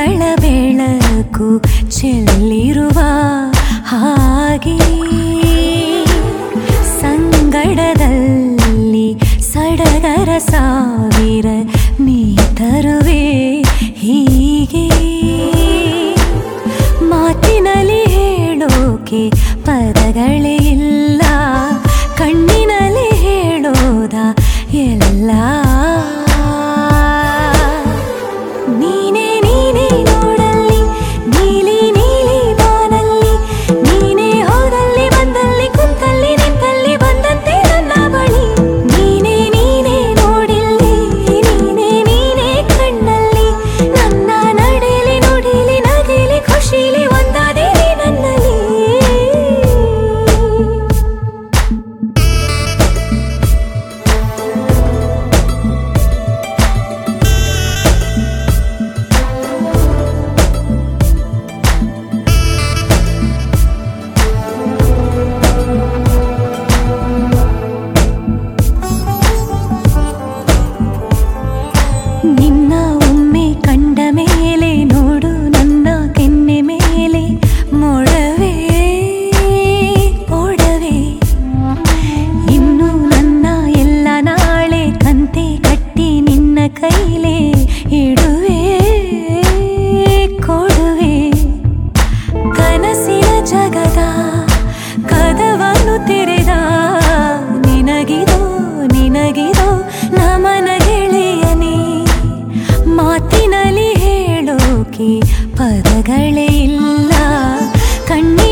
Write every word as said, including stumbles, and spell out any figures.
ದೀಪಗಳ ಬೆಳಕು ಚೆಲ್ಲಿರುವ ಹಾಗೆ ಸಂಗಡದಲ್ಲಿ ಸಡಗರ ಸಾವಿರ ನೀ ತರುವೆ ಹೀಗೆ ಮಾತಿನಲ್ಲಿ ಹೇಳೋಕೆ ಪದಗಳೇ ಇಲ್ಲ ಕಣ್ಣಿನಲ್ಲಿ ಹೇಳೋದ ಎಲ್ಲ ನೀನೇ ನೀನೇ ನೋಡಲ್ಲಿ ನೀಲಿ ನೀಲಿ ಬಾನಲ್ಲಿ ನೀನೇ ಹೋದಲ್ಲಿ ಬಂದಲ್ಲಿ ಕುಂತಲ್ಲಿ ನಿಂತಲ್ಲಿ ಬಂದಂತೆ ನನ್ನ ಬಳಿ ನೀನೇ ನೀನೇ ನೋಡಿಲ್ಲಿ ನೀನೇ ನೀನೇ ಕಣ್ಣಲ್ಲಿ ನನ್ನ ನಡೆಲಿ ನುಡಿಲಿ ನಗಿಲಿ ಖುಷಿಲಿ ಒಂದಾದೆ ನನ್ನಲ್ಲಿ ನಿನ್ನ ಒಮ್ಮೆ ಕಂಡ ಮೇಲೆ ನೋಡು ನನ್ನ ಕೆನ್ನೆ ಮೇಲೆ ಮೊಡವೆ ಒಡವೆ ಇನ್ನು ನನ್ನ ಎಲ್ಲ ನಾಳೆ ಕಂತೆ ಕಟ್ಟಿ ನಿನ್ನ ಕೈಲೇ ಇಡುವೆ ಕೊಡುವೆ ಕನಸಿನ ಜಗದ ಕದವನ್ನು ತೆರೆದ ನಿನಗಿದೋ ನಿನಗಿದೋ ನಮನ ಗೆಳೆಯನೇ ಮಾತಿನಲ್ಲಿ ಹೇಳೋಕೆ ಪದಗಳೇ ಇಲ್ಲ ಕಣ್ಣಿ